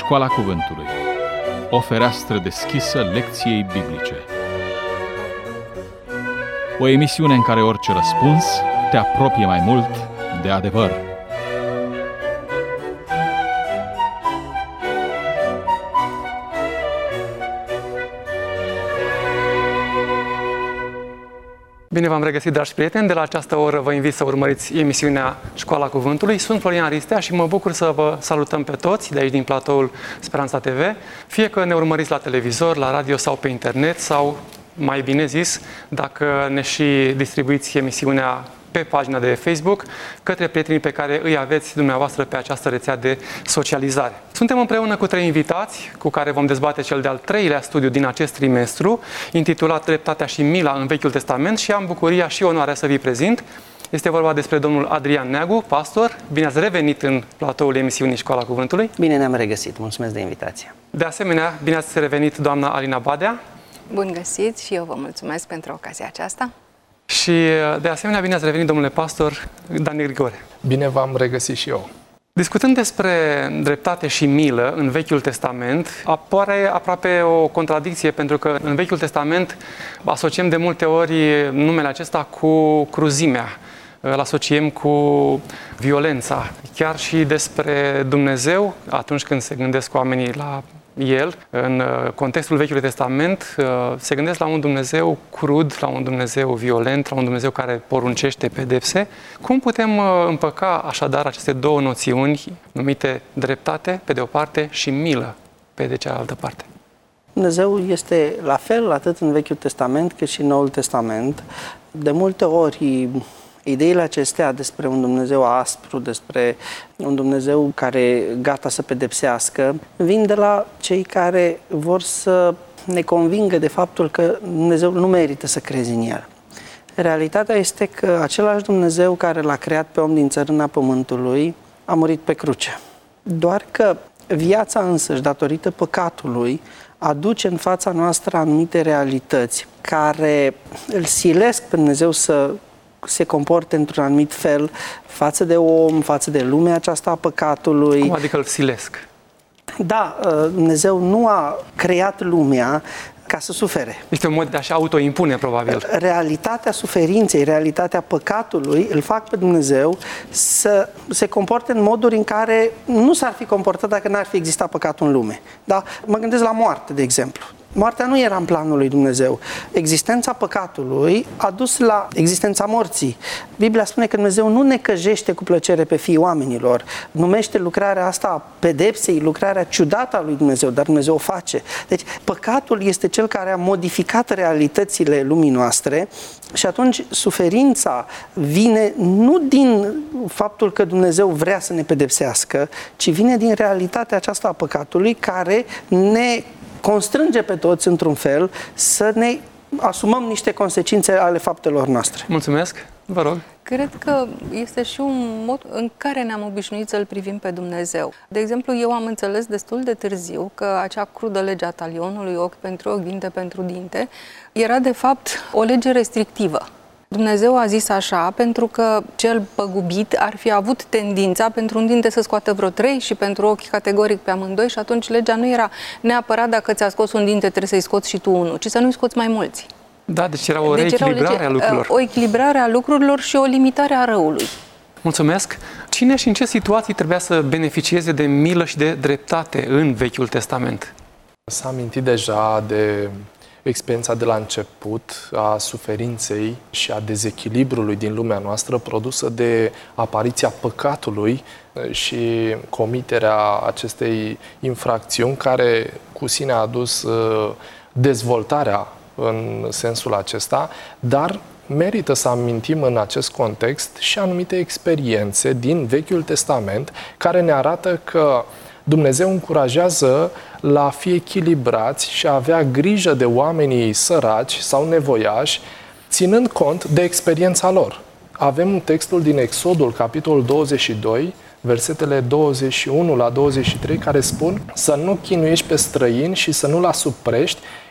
Școala Cuvântului. O fereastră deschisă lecției biblice. O emisiune în care orice răspuns te apropie mai mult de adevăr. Bine v-am regăsit, dragi prieteni! De la această oră vă invit să urmăriți emisiunea Școala Cuvântului. Sunt Florian Ristea și mă bucur să vă salutăm pe toți de aici din platoul Speranța TV. Fie că ne urmăriți la televizor, la radio sau pe internet, sau, mai bine zis, dacă ne și distribuiți emisiunea pe pagina de Facebook, către prietenii pe care îi aveți dumneavoastră pe această rețea de socializare. Suntem împreună cu 3 invitați cu care vom dezbate cel de-al 3-lea studiu din acest trimestru, intitulat Dreptatea și Mila în Vechiul Testament, și am bucuria și onoarea să vi prezint. Este vorba despre domnul Adrian Neagu, pastor. Bine ați revenit în platoul emisiunii Școala Cuvântului. Bine ne-am regăsit. Mulțumesc de invitație. De asemenea, bine ați revenit doamna Alina Badea. Bun găsit și eu vă mulțumesc pentru ocazia aceasta. Și de asemenea, bine ați revenit, domnule pastor Daniel Grigore. Bine v-am regăsit și eu. Discutând despre dreptate și milă în Vechiul Testament, apare aproape o contradicție, pentru că în Vechiul Testament asociem de multe ori numele acesta cu cruzimea, îl asociem cu violența. Chiar și despre Dumnezeu, atunci când se gândesc oamenii la El, în contextul Vechiului Testament, se gândesc la un Dumnezeu crud, la un Dumnezeu violent, la un Dumnezeu care poruncește pedepse. Cum putem împăca așadar aceste două noțiuni numite dreptate pe de o parte și milă pe de cealaltă parte? Dumnezeu este la fel atât în Vechiul Testament cât și în Noul Testament. De multe ori ideile acestea despre un Dumnezeu aspru, despre un Dumnezeu care gata să pedepsească, vin de la cei care vor să ne convingă de faptul că Dumnezeu nu merită să crezi în El. Realitatea este că același Dumnezeu care l-a creat pe om din țărâna pământului a murit pe cruce. Doar că viața însăși, datorită păcatului, aduce în fața noastră anumite realități care îl silesc pe Dumnezeu să se comporte într-un anumit fel față de om, față de lumea aceasta a păcatului. Cum adică îl silesc? Da, Dumnezeu nu a creat lumea ca să sufere. Este un mod de a-și autoimpune, probabil. Realitatea suferinței, realitatea păcatului îl fac pe Dumnezeu să se comporte în moduri în care nu s-ar fi comportat dacă n-ar fi existat păcatul în lume. Da? Mă gândesc la moarte, de exemplu. Moartea nu era în planul lui Dumnezeu. Existența păcatului a dus la existența morții. Biblia spune că Dumnezeu nu necăjește cu plăcere pe fiii oamenilor. Numește lucrarea asta a pedepsei, lucrarea ciudată a lui Dumnezeu, dar Dumnezeu o face. Deci păcatul este cel care a modificat realitățile lumii noastre și atunci suferința vine nu din faptul că Dumnezeu vrea să ne pedepsească, ci vine din realitatea aceasta a păcatului care ne constrânge pe toți, într-un fel, să ne asumăm niște consecințe ale faptelor noastre. Mulțumesc! Vă rog! Cred că este și un mod în care ne-am obișnuit să-L privim pe Dumnezeu. De exemplu, eu am înțeles destul de târziu că acea crudă lege a talionului, ochi pentru ochi, dinte pentru dinte, era de fapt o lege restrictivă. Dumnezeu a zis așa pentru că cel păgubit ar fi avut tendința pentru un dinte să scoată vreo 3 și pentru ochi categoric pe amândoi, și atunci legea nu era neapărat dacă ți-a scos un dinte trebuie să-i scoți și tu unul, ci să nu-i scoți mai mulți. Da, deci era o reechilibrare a lucrurilor. O echilibrare a lucrurilor și o limitare a răului. Mulțumesc! Cine și în ce situații trebuia să beneficieze de milă și de dreptate în Vechiul Testament? S-a amintit deja de experiența de la început a suferinței și a dezechilibrului din lumea noastră produsă de apariția păcatului și comiterea acestei infracțiuni care cu sine a adus dezvoltarea în sensul acesta, dar merită să amintim în acest context și anumite experiențe din Vechiul Testament care ne arată că Dumnezeu încurajează la a fi echilibrați și a avea grijă de oamenii săraci sau nevoiași, ținând cont de experiența lor. Avem textul din Exodul, capitolul 22, versetele 21 la 23, care spun să nu chinuiești pe străin și să nu-l asuprești,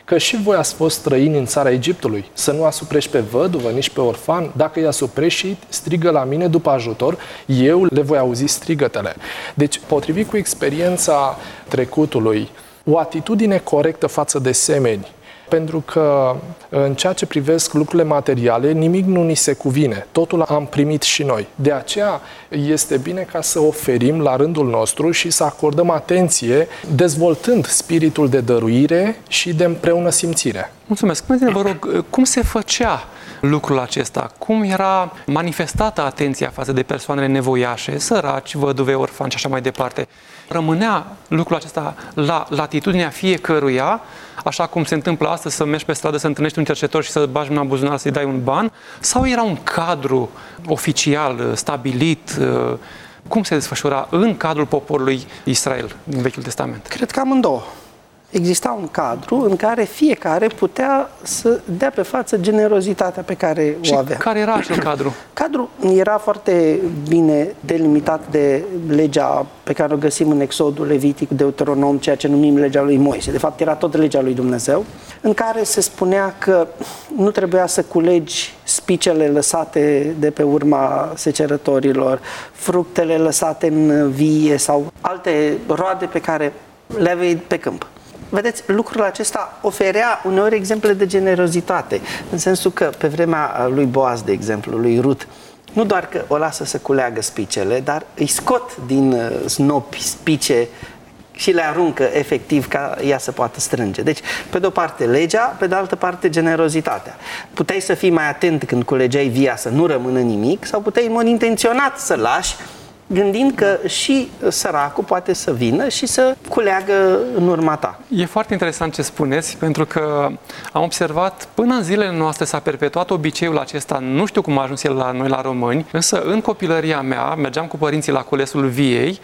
că și voi ați fost străini în țara Egiptului, să nu asuprești pe văduvă, nici pe orfan, dacă îi asuprești și strigă la mine după ajutor, eu le voi auzi strigătele. Deci, potrivit cu experiența trecutului, o atitudine corectă față de semeni, pentru că în ceea ce privesc lucrurile materiale, nimic nu ni se cuvine. Totul am primit și noi. De aceea este bine ca să oferim la rândul nostru și să acordăm atenție, dezvoltând spiritul de dăruire și de împreună simțire. Mulțumesc. Spuneți-ne, vă rog, cum se făcea lucrul acesta? Cum era manifestată atenția față de persoanele nevoiașe, săraci, văduve, orfani și așa mai departe? Rămânea lucrul acesta la latitudinea fiecăruia, așa cum se întâmplă astăzi, să mergi pe stradă, să întâlnești un cercetător și să bagi mâna în buzunar să-i dai un ban? Sau era un cadru oficial, stabilit? Cum se desfășura în cadrul poporului Israel din Vechiul Testament? Cred că amândouă. Exista un cadru în care fiecare putea să dea pe față generozitatea pe care o avea. Și care era acel cadru? Cadrul era foarte bine delimitat de legea pe care o găsim în Exodul, Levitic, Deuteronom, ceea ce numim legea lui Moise. De fapt, era tot legea lui Dumnezeu, în care se spunea că nu trebuia să culegi spicele lăsate de pe urma secerătorilor, fructele lăsate în vie sau alte roade pe care le aveai pe câmp. Vedeți, lucrul acesta oferea uneori exemple de generozitate, în sensul că pe vremea lui Boaz, de exemplu, lui Rut, nu doar că o lasă să culeagă spicele, dar îi scot din snopi spice și le aruncă efectiv ca ea să poată strânge. Deci, pe de o parte legea, pe de altă parte generozitatea. Puteai să fii mai atent când culegeai via să nu rămână nimic sau puteai în mod intenționat să lași, gândind că și săracul poate să vină și să culeagă în urma ta. E foarte interesant ce spuneți, pentru că am observat până în zilele noastre s-a perpetuat obiceiul acesta, nu știu cum a ajuns el la noi, la români, însă în copilăria mea mergeam cu părinții la culesul viei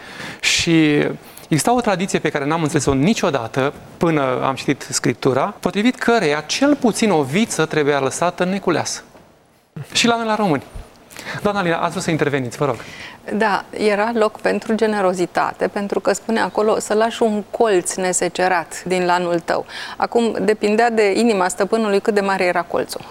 și exista o tradiție pe care n-am înțeles-o niciodată până am citit Scriptura, potrivit căreia cel puțin o viță trebuia lăsată neculeasă. Și la noi, la români. Doamna Alina, ați vrut să interveniți, vă rog. Da, era loc pentru generozitate, pentru că spune acolo să lași un colț nesecerat din lanul tău. Acum, depindea de inima stăpânului cât de mare era colțul.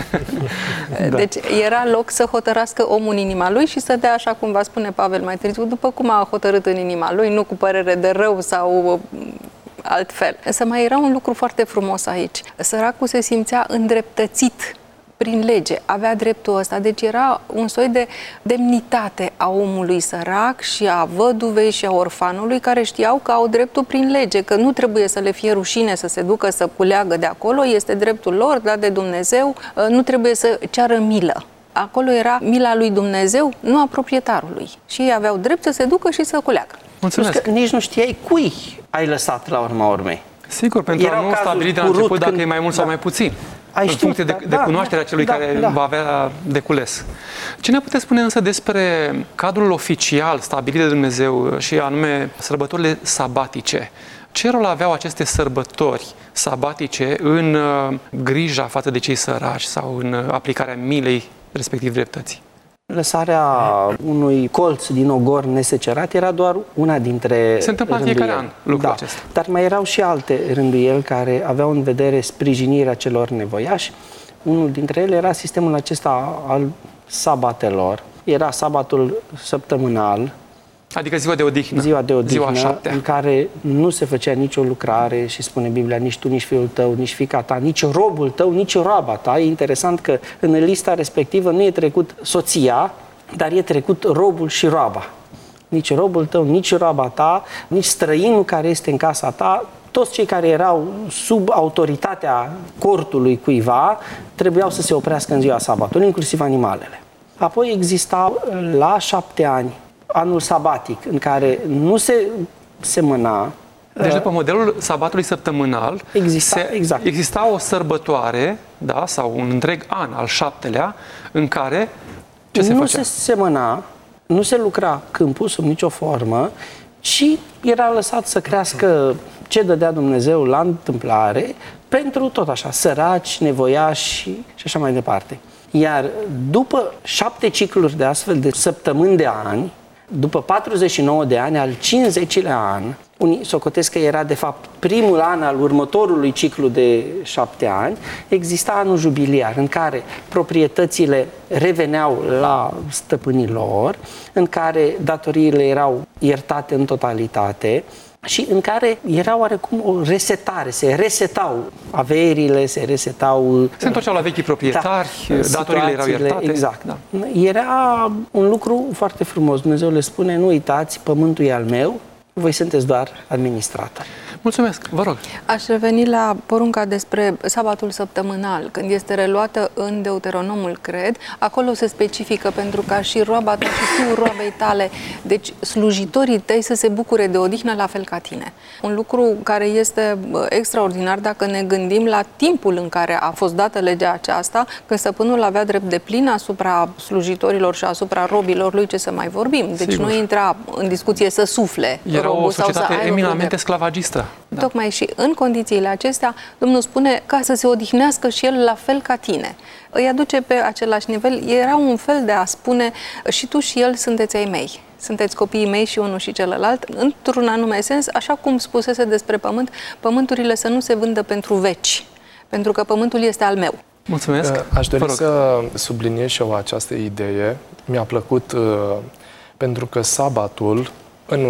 Da. Deci era loc să hotărască omul în inima lui și să dea, așa cum va spune Pavel mai târziu, după cum a hotărât în inima lui, nu cu părere de rău sau altfel. Însă mai era un lucru foarte frumos aici. Săracul se simțea îndreptățit prin lege, avea dreptul ăsta, deci era un soi de demnitate a omului sărac și a văduvei și a orfanului care știau că au dreptul prin lege, că nu trebuie să le fie rușine să se ducă să culeagă de acolo, este dreptul lor, dat de Dumnezeu, nu trebuie să ceară milă. Acolo era mila lui Dumnezeu, nu a proprietarului. Și ei aveau drept să se ducă și să culeagă. Mulțumesc. Că nici nu știai cui ai lăsat la urma urmei. Sigur, pentru a nu stabili de la început dacă e mai mult sau mai puțin. În funcție de cunoașterea celui care va avea de cules. Ce ne puteți spune însă despre cadrul oficial stabilit de Dumnezeu și anume sărbătorile sabatice? Ce rol aveau aceste sărbători sabatice în grija față de cei săraci sau în aplicarea milei, respectiv dreptății? Lăsarea unui colț din ogor nesecerat era doar una dintre Se întâmplă în fiecare an lucrul acesta. Dar mai erau și alte rânduieli care aveau în vedere sprijinirea celor nevoiași. Unul dintre ele era sistemul acesta al sabatelor. Era sabatul săptămânal, adică ziua de odihnă. Ziua de odihnă, ziua în care nu se făcea nicio lucrare și spune Biblia, nici tu, nici fiul tău, nici fiica ta, nici robul tău, nici roaba ta. E interesant că în lista respectivă nu e trecut soția, dar e trecut robul și roaba. Nici robul tău, nici roaba ta, nici străinul care este în casa ta, toți cei care erau sub autoritatea cortului cuiva trebuiau să se oprească în ziua sabatului, inclusiv animalele. Apoi exista la 7 ani anul sabatic, în care nu se semăna. Deci după modelul sabatului săptămânal exista o sărbătoare, da, sau un întreg an, al 7-lea, în care ce se făcea? Nu se semăna, nu se lucra câmpul sub nicio formă, ci era lăsat să crească ce dădea Dumnezeu la întâmplare pentru tot așa, săraci, nevoiași și așa mai departe. Iar după 7 cicluri de astfel de săptămâni de ani, După 49 de ani, al 50-lea an, unii socotesc că era de fapt primul an al următorului ciclu de 7 ani, exista anul jubiliar în care proprietățile reveneau la stăpânii lor, în care datoriile erau iertate în totalitate și în care era oarecum o resetare, se resetau averile, se resetau... Se întorceau la vechii proprietari, datoriile erau iertate. Exact. Da. Era un lucru foarte frumos. Dumnezeu le spune, nu uitați, pământul e al meu, voi sunteți doar administratori. Mulțumesc, vă rog. Aș reveni la porunca despre sabatul săptămânal. Când este reluată în Deuteronomul, cred, acolo se specifică pentru ca și roaba ta și fiul roabei tale, deci slujitorii tăi să se bucure de odihnă la fel ca tine. Un lucru care este extraordinar dacă ne gândim la timpul în care a fost dată legea aceasta, când stăpânul avea drept de plin asupra slujitorilor și asupra robilor lui, ce să mai vorbim. Deci Sigur. Nu intra în discuție să sufle. Era o societate eminamente sclavagistă. Da. Tocmai și în condițiile acestea, Domnul spune ca să se odihnească și el la fel ca tine. Îi aduce pe același nivel. Era un fel de a spune și tu și el sunteți ai mei. Sunteți copiii mei și unul și celălalt, într-un anume sens, așa cum spusese despre pământ, pământurile să nu se vândă pentru veci, pentru că pământul este al meu. Mulțumesc. Aș dori să subliniez și eu această idee. Mi-a plăcut pentru că sabatul în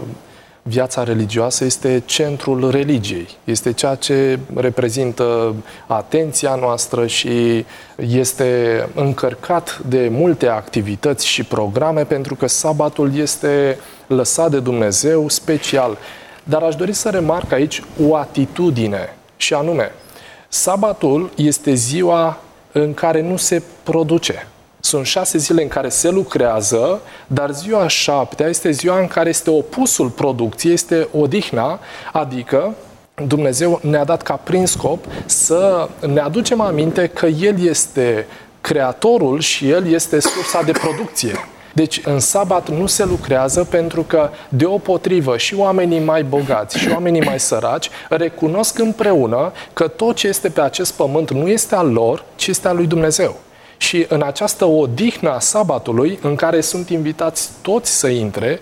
viața religioasă este centrul religiei. Este ceea ce reprezintă atenția noastră și este încărcat de multe activități și programe pentru că sabatul este lăsat de Dumnezeu special. Dar aș dori să remarc aici o atitudine și anume, sabatul este ziua în care nu se produce. Sunt 6 zile în care se lucrează, dar ziua 7-a este ziua în care este opusul producției, este odihna, adică Dumnezeu ne-a dat ca prin scop să ne aducem aminte că El este creatorul și El este sursa de producție. Deci în sabat nu se lucrează pentru că deopotrivă și oamenii mai bogați și oamenii mai săraci recunosc împreună că tot ce este pe acest pământ nu este al lor, ci este al lui Dumnezeu. Și în această odihnă a sabatului, în care sunt invitați toți să intre,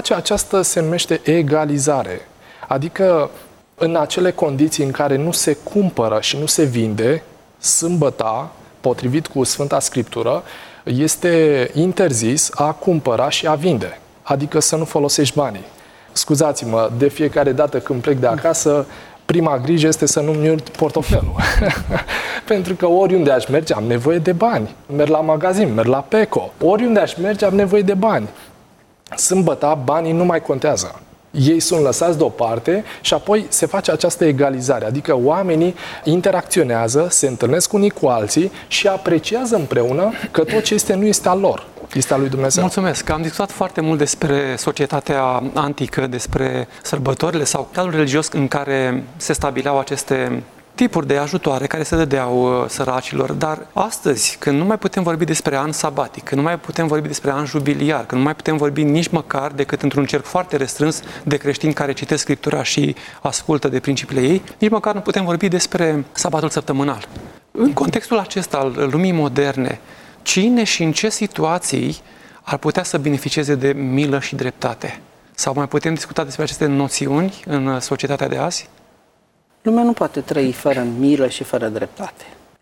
se numește egalizare. Adică în acele condiții în care nu se cumpără și nu se vinde, sâmbăta, potrivit cu Sfânta Scriptură, este interzis a cumpăra și a vinde. Adică să nu folosești banii. Scuzați-mă, de fiecare dată când plec de acasă, prima grijă este să nu-mi urc portofelul. Pentru că oriunde aș merge am nevoie de bani. Merg la magazin, merg la Peco. Oriunde aș merge am nevoie de bani. Sâmbăta banii nu mai contează. Ei sunt lăsați deoparte și apoi se face această egalizare. Adică oamenii interacționează, se întâlnesc unii cu alții și apreciază împreună că tot ce este nu este al lor. Este al lui Dumnezeu. Mulțumesc. Am discutat foarte mult despre societatea antică, despre sărbătorile sau cadrul religios în care se stabileau aceste tipuri de ajutoare care se dădeau săracilor, dar astăzi, când nu mai putem vorbi despre an sabatic, când nu mai putem vorbi despre an jubiliar, când nu mai putem vorbi nici măcar decât într-un cerc foarte restrâns de creștini care citesc Scriptura și ascultă de principiile ei, nici măcar nu putem vorbi despre sabatul săptămânal. În contextul acesta al lumii moderne, cine și în ce situații ar putea să beneficieze de milă și dreptate? Sau mai putem discuta despre aceste noțiuni în societatea de azi? Lumea nu poate trăi fără milă și fără dreptate.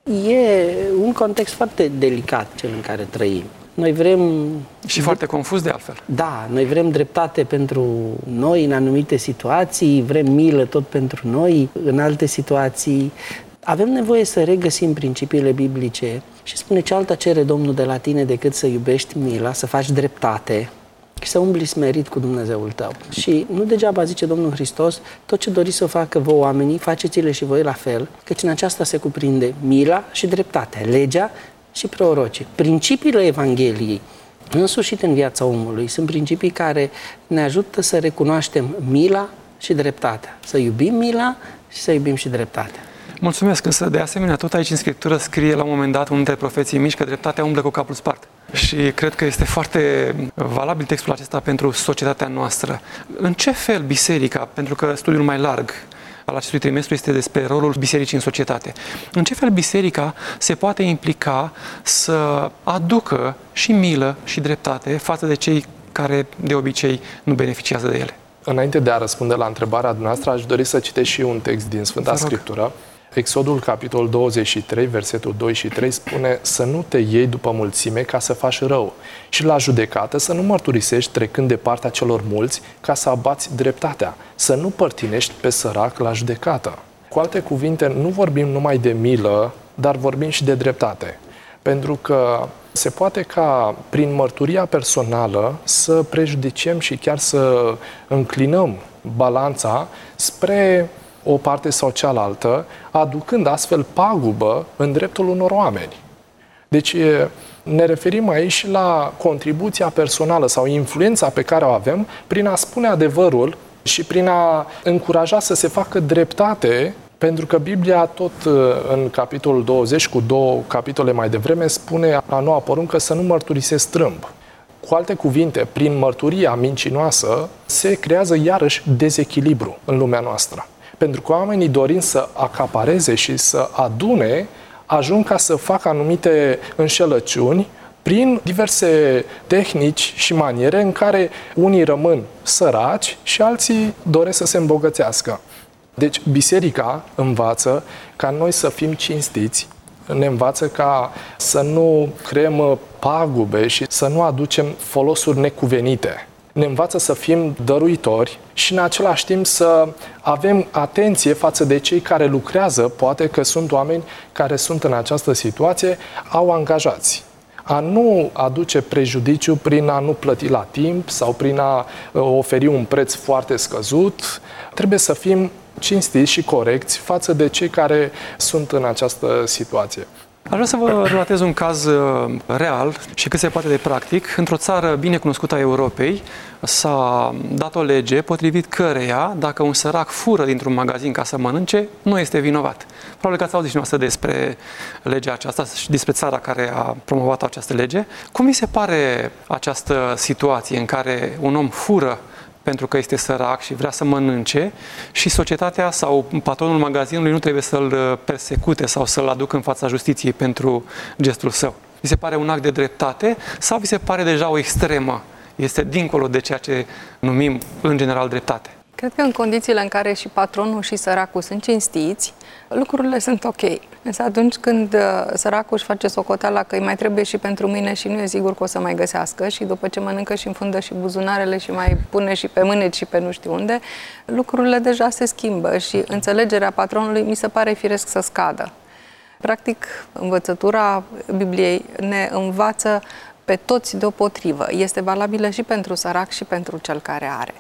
E un context foarte delicat cel în care trăim. Noi vrem... Și foarte confuz de altfel. Da, noi vrem dreptate pentru noi în anumite situații, vrem milă tot pentru noi în alte situații. Avem nevoie să regăsim principiile biblice și spune ce alta cere Domnul de la tine decât să iubești mila, să faci dreptate și să umbli smerit cu Dumnezeul tău. Și nu degeaba zice Domnul Hristos, tot ce doriți să facă voi oamenii, faceți-le și voi la fel, căci în aceasta se cuprinde mila și dreptatea, legea și prorocii. Principiile Evangheliei însușite în viața omului sunt principii care ne ajută să recunoaștem mila și dreptatea, să iubim mila și să iubim și dreptatea. Mulțumesc, însă de asemenea tot aici în Scriptură scrie la un moment dat unul dintre profeții mici că dreptatea umblă cu capul spart. Și cred că este foarte valabil textul acesta pentru societatea noastră. În ce fel biserica, pentru că studiul mai larg al acestui trimestru este despre rolul bisericii în societate, în ce fel biserica se poate implica să aducă și milă și dreptate față de cei care de obicei nu beneficiază de ele. Înainte de a răspunde la întrebarea dumneavoastră, aș dori să citesc și un text din Sfânta Scriptură. Exodul, capitolul 23, versetul 2 și 3 spune: să nu te iei după mulțime ca să faci rău și la judecată să nu mărturisești trecând de partea celor mulți ca să abați dreptatea, să nu părtinești pe sărac la judecată. Cu alte cuvinte, nu vorbim numai de milă, dar vorbim și de dreptate. Pentru că se poate ca prin mărturia personală să prejudiciem și chiar să înclinăm balanța spre o parte sau cealaltă, aducând astfel pagubă în dreptul unor oameni. Deci ne referim aici la contribuția personală sau influența pe care o avem prin a spune adevărul și prin a încuraja să se facă dreptate, pentru că Biblia tot în capitolul 20, cu 2 capitole mai devreme, spune a noua poruncă să nu mărturisesc strâmb. Cu alte cuvinte, prin mărturia mincinoasă se creează iarăși dezechilibru în lumea noastră. Pentru că oamenii dorind să acapareze și să adune, ajung ca să facă anumite înșelăciuni prin diverse tehnici și maniere în care unii rămân săraci și alții doresc să se îmbogățească. Deci biserica învață ca noi să fim cinstiți, ne învață ca să nu creăm pagube și să nu aducem folosuri necuvenite. Ne învață să fim dăruitori și în același timp să avem atenție față de cei care lucrează, poate că sunt oameni care sunt în această situație, au angajați. A nu aduce prejudiciu prin a nu plăti la timp sau prin a oferi un preț foarte scăzut. Trebuie să fim cinstiți și corecți față de cei care sunt în această situație. Aș vrea să vă relatez un caz real și cât se poate de practic. Într-o țară bine cunoscută a Europei s-a dat o lege potrivit căreia, dacă un sărac fură dintr-un magazin ca să mănânce, nu este vinovat. Probabil că ați auzit și noastră despre legea aceasta și despre țara care a promovat această lege. Cum vi se pare această situație în care un om fură pentru că este sărac și vrea să mănânce și societatea sau patronul magazinului nu trebuie să-l persecute sau să-l aducă în fața justiției pentru gestul său? Vi se pare un act de dreptate sau vi se pare deja o extremă? Este dincolo de ceea ce numim în general dreptate? Cred că în condițiile în care și patronul și săracul sunt cinstiți, lucrurile sunt ok. Însă atunci când săracul își face socoteala că îi mai trebuie și pentru mâine și nu e sigur că o să mai găsească și după ce mănâncă și înfundă și buzunarele și mai pune și pe mâneci și pe nu știu unde, lucrurile deja se schimbă și înțelegerea patronului mi se pare firesc să scadă. Practic, învățătura Bibliei ne învață pe toți deopotrivă. Este valabilă și pentru sărac și pentru cel care are.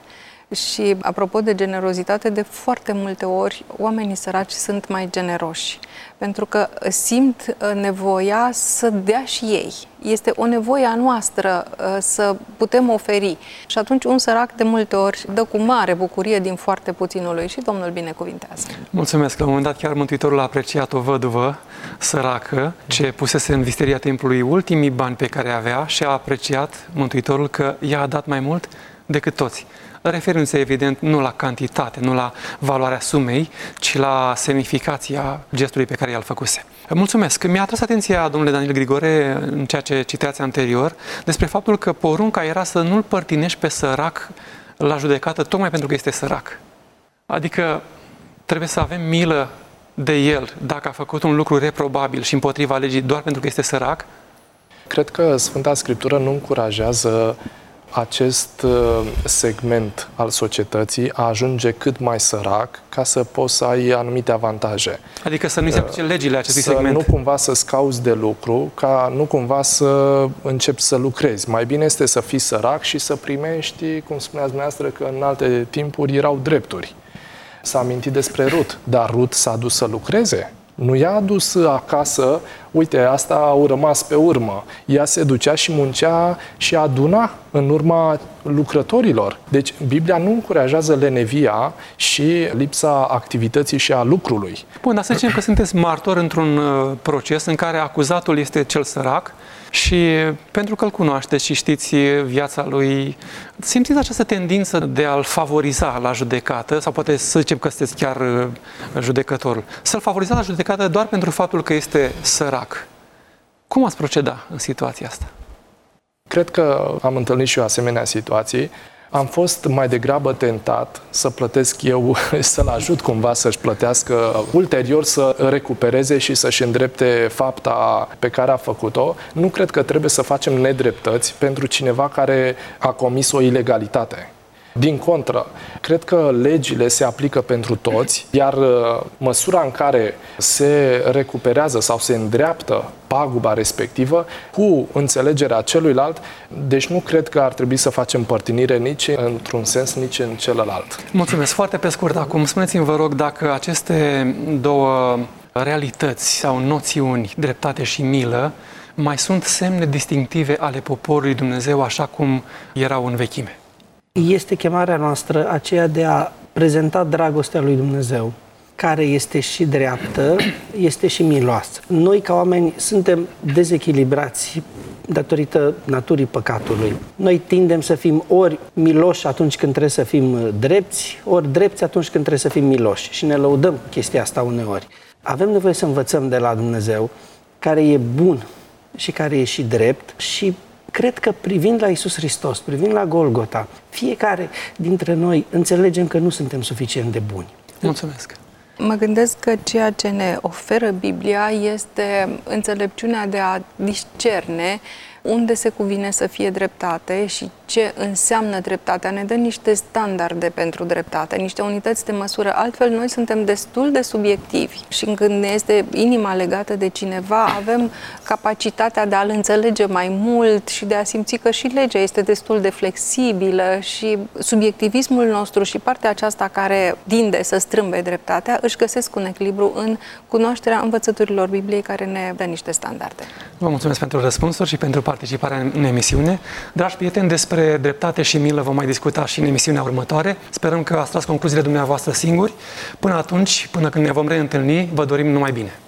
Și apropo de generozitate, de foarte multe ori oamenii săraci sunt mai generoși, pentru că simt nevoia să dea și ei. Este o nevoie a noastră să putem oferi. Și atunci un sărac de multe ori dă cu mare bucurie din foarte puținul lui și Domnul binecuvintează. Mulțumesc! La un moment dat chiar Mântuitorul a apreciat o văduvă săracă ce pusese în visteria templului ultimii bani pe care avea și a apreciat Mântuitorul că ea a dat mai mult decât toți. Referindu-se evident nu la cantitate, nu la valoarea sumei, ci la semnificația gestului pe care i-l făcuse. Mulțumesc! Mi-a atras atenția, domnule Daniel Grigore, în ceea ce citeați anterior, despre faptul că porunca era să nu-l părtinești pe sărac la judecată tocmai pentru că este sărac. Adică trebuie să avem milă de el dacă a făcut un lucru reprobabil și împotriva legii doar pentru că este sărac? Cred că Sfânta Scriptură nu încurajează acest segment al societății a ajunge cât mai sărac ca să poți să ai anumite avantaje. Adică să nu se aplice legile acestui segment. Să nu cumva să-ți cauți de lucru, ca nu cumva să începi să lucrezi. Mai bine este să fii sărac și să primești, cum spuneați dumneavoastră, că în alte timpuri erau drepturi. S-a amintit despre Rut, dar Rut s-a dus să lucreze. Nu i-a adus acasă, uite, asta au rămas pe urmă. Ea se ducea și muncea și aduna în urma lucrătorilor. Deci Biblia nu încurajează lenevia și lipsa activității și a lucrului. Bun, dar să zicem că sunteți martor într-un proces în care acuzatul este cel sărac și pentru că îl cunoașteți și știți viața lui, simțiți această tendință de a-l favoriza la judecată, sau poate să zicem că sunteți chiar judecătorul, să-l favoriza la judecată doar pentru faptul că este sărac. Cum ați proceda în situația asta? cred că am întâlnit și eu asemenea situații. Am fost mai degrabă tentat să plătesc eu, să-l ajut cumva să-și plătească, ulterior să recupereze și să-și îndrepte fapta pe care a făcut-o. Nu cred că trebuie să facem nedreptăți pentru cineva care a comis o ilegalitate. Din contră, cred că legile se aplică pentru toți, iar măsura în care se recuperează sau se îndreaptă paguba respectivă cu înțelegerea celuilalt, deci nu cred că ar trebui să facem părtinire nici într-un sens, nici în celălalt. Mulțumesc. Foarte pe scurt acum, spuneți-mi, vă rog, dacă aceste două realități sau noțiuni, dreptate și milă, mai sunt semne distinctive ale poporului Dumnezeu așa cum erau în vechime? Este chemarea noastră aceea de a prezenta dragostea lui Dumnezeu, care este și dreaptă, este și miloasă. Noi, ca oameni, suntem dezechilibrați datorită naturii păcatului. Noi tindem să fim ori miloși atunci când trebuie să fim drepți, ori drepți atunci când trebuie să fim miloși. Și ne lăudăm chestia asta uneori. Avem nevoie să învățăm de la Dumnezeu, care e bun și care e și drept, și cred că privind la Iisus Hristos, privind la Golgota, fiecare dintre noi înțelegem că nu suntem suficient de buni. Mulțumesc! Mă gândesc că ceea ce ne oferă Biblia este înțelepciunea de a discerne unde se cuvine să fie dreptate și ce înseamnă dreptatea. Ne dă niște standarde pentru dreptate, niște unități de măsură. Altfel, noi suntem destul de subiectivi și când ne este inima legată de cineva, avem capacitatea de a-l înțelege mai mult și de a simți că și legea este destul de flexibilă și subiectivismul nostru și partea aceasta care tinde să strâmbe dreptatea își găsesc un echilibru în cunoașterea învățăturilor Bibliei care ne dă niște standarde. Vă mulțumesc pentru răspunsuri și pentru participarea în emisiune. Dragi prieteni, despre dreptate și milă vom mai discuta și în emisiunea următoare. Sperăm că ați tras concluziile dumneavoastră singuri. Până atunci, până când ne vom reîntâlni, vă dorim numai bine.